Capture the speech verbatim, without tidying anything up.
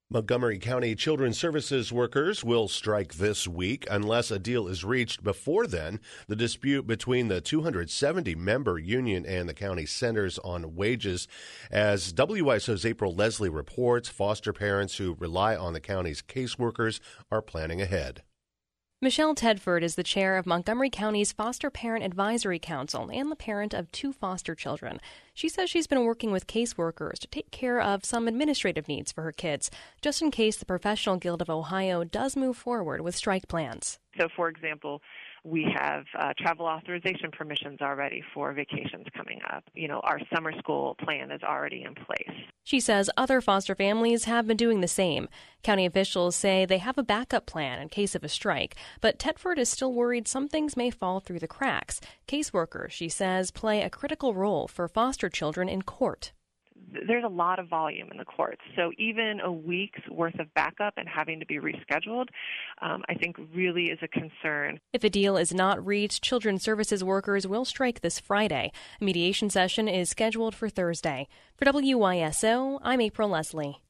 Montgomery County Children's Services workers will strike this week unless a deal is reached before then. The dispute between the two hundred seventy member union and the county centers on wages. As W I S O's April Leslie reports, foster parents who rely on the county's caseworkers are planning ahead. Michelle Tedford is the chair of Montgomery County's Foster Parent Advisory Council and the parent of two foster children. She says she's been working with caseworkers to take care of some administrative needs for her kids, just in case the Professional Guild of Ohio does move forward with strike plans. So, for example, we have uh, travel authorization permissions already for vacations coming up. You know, our summer school plan is already in place. She says other foster families have been doing the same. County officials say they have a backup plan in case of a strike, but Tedford is still worried some things may fall through the cracks. Caseworkers, she says, play a critical role for foster children in court. There's a lot of volume in the courts, so even a week's worth of backup and having to be rescheduled, um, I think really is a concern. If a deal is not reached, Children's Services workers will strike this Friday. A mediation session is scheduled for Thursday. For W I S O, I'm April Leslie.